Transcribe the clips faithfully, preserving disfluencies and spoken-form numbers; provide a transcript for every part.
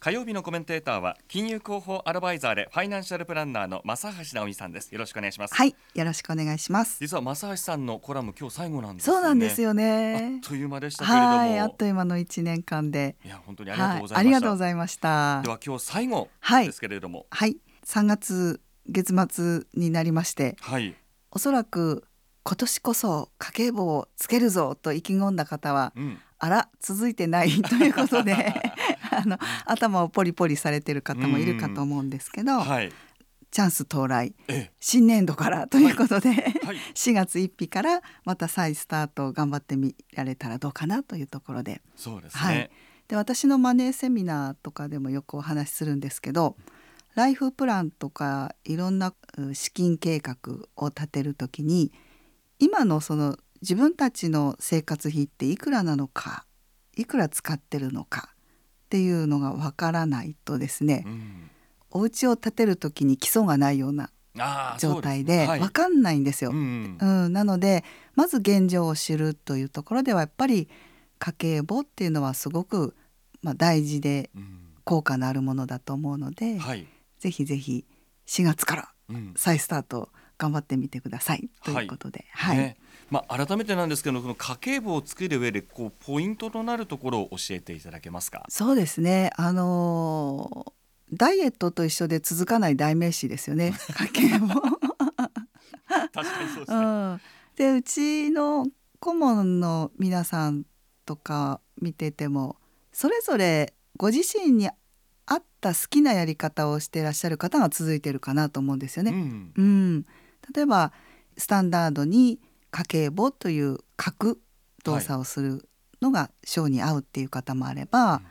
火曜日のコメンテーターは金融広報アドバイザーでファイナンシャルプランナーの正橋直美さんです。よろしくお願いします。 はい、よろしくお願いします。 実は正橋さんのコラム今日最後なんですよね。 そうなんですよね。 あっという間でしたけれども、 はい、あっという間のいちねんかんで、 いや本当にありがとうございました、 はい、ありがとうございました。 では今日最後ですけれども、 はい、はい、さんがつ月末になりまして、 はい、 おそらく今年こそ家計簿をつけるぞと意気込んだ方は、うん、あら続いてないということであの頭をポリポリされている方もいるかと思うんですけど、はい、チャンス到来、新年度からということで、はいはい、しがつついたちからまた再スタートを頑張ってみられたらどうかなというところで、 そうですね、 はい、で私のマネーセミナーとかでもよくお話しするんですけど、ライフプランとかいろんな資金計画を立てるときに、今のその自分たちの生活費っていくらなのか、いくら使ってるのかっていうのがわからないとですね、うん、お家を建てるときに基礎がないような状態でわかんないんですよ、うんうん、なのでまず現状を知るというところではやっぱり家計簿っていうのはすごく、まあ、大事で効果のあるものだと思うので、うん、はい、ぜひぜひしがつから再スタート頑張ってみてくださいということで、はい、はい、 ね、まあ、改めてなんですけど、この家計簿を作る上でこうポイントとなるところを教えていただけますか。 そうですね、あのー、ダイエットと一緒で続かない代名詞ですよね家計簿確かにそうですね、うん、 でうちの顧問の皆さんとか見ててもそれぞれご自身に合った好きなやり方をしていらっしゃる方が続いているかなと思うんですよね、うんうん、例えばスタンダードに家計簿という書く動作をするのが性に合うっていう方もあれば、はい、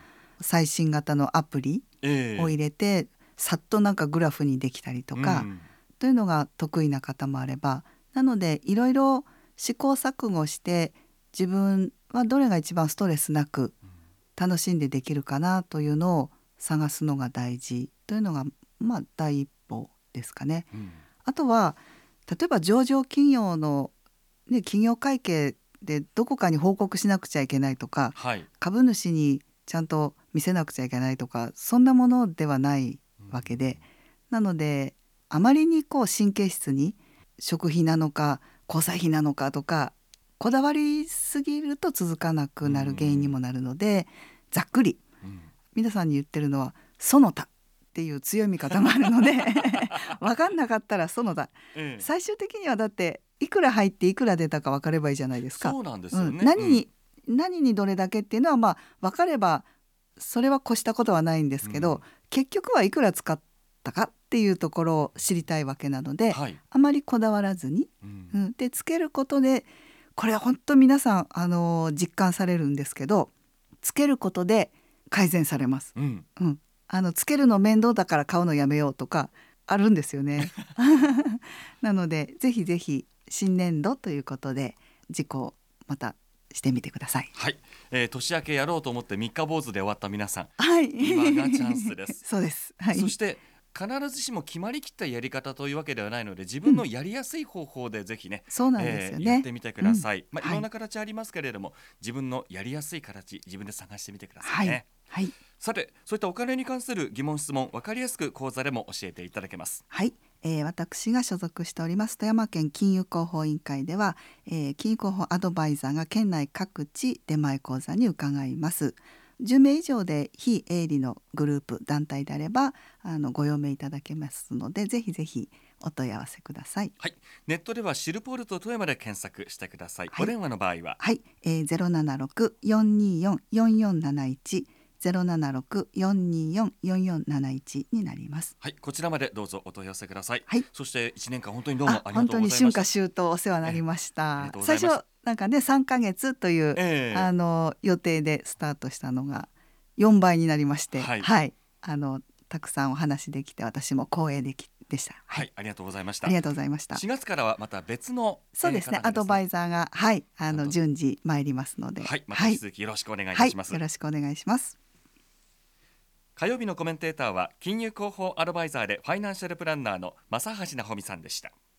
最新型のアプリを入れて、えー、さっとなんかグラフにできたりとか、うん、というのが得意な方もあれば、なのでいろいろ試行錯誤して自分はどれが一番ストレスなく楽しんでできるかなというのを探すのが大事というのが、まあ、第一歩ですかね、うん、あとは例えば上場企業の、ね、企業会計でどこかに報告しなくちゃいけないとか、はい、株主にちゃんと見せなくちゃいけないとか、そんなものではないわけで、うん、なのであまりにこう神経質に食費なのか交際費なのかとかこだわりすぎると続かなくなる原因にもなるので、うん、ざっくり、うん、皆さんに言ってるのはその他っていう強い味方もあるので分かんなかったらその他、ええ、最終的にはだっていくら入っていくら出たか分かればいいじゃないですか。 そうなんですよね、 うん、何に、うん、何にどれだけっていうのはまあ分かればそれは越したことはないんですけど、うん、結局はいくら使ったかっていうところを知りたいわけなので、はい、あまりこだわらずに、うんうん、でつけることでこれは本当皆さん、あのー、実感されるんですけど、つけることで改善されます、うんうん、あのつけるの面倒だから買うのやめようとかあるんですよねなのでぜひぜひ新年度ということで自己をまたしてみてください。 はい、えー、年明けやろうと思って三日坊主で終わった皆さん、 はい、 今がチャンスですそうです、はい、 そして必ずしも決まりきったやり方というわけではないので、自分のやりやすい方法でぜひね、 うん、そうなんですよね、 えー、やってみてください、うん、まあ、いろんなはい、 形ありますけれども、自分のやりやすい形自分で探してみてくださいね、 はいはい、 さてそういったお金に関する疑問質問、分かりやすく講座でも教えていただけます。 はい、えー、私が所属しております富山県金融広報委員会では、えー、金融広報アドバイザーが県内各地出前講座に伺います。じゅうめい以上で非営利のグループ団体であればあのご用命いただけますので、ぜひぜひお問い合わせください。 はい、ネットではシルポールと富山で検索してください、はい、お電話の場合は、 はい、えー、ゼロななろく よんにーよん よんよんなないち ゼロななろく よんにーよん よんよんなないちになります。 はい、こちらまでどうぞお問い合わせください。 はい、 そしていちねんかん本当にどうもありがとうございました。 本当に春夏秋冬お世話になりました。最初なんかねさんかげつという、えー、あの予定でスタートしたのがよんばいになりまして、はい、はい、あのたくさんお話できて私も光栄できでした。 はい、はい、ありがとうございました。 ありがとうございました。 しがつからはまた別の、 そうですね、えー、アドバイザーが、はい、あの順次参りますので、 はい、また引き続きよろしくお願いいたします。 はいはい、よろしくお願いします。 火曜日のコメンテーターは金融広報アドバイザーでファイナンシャルプランナーの正橋直美さんでした。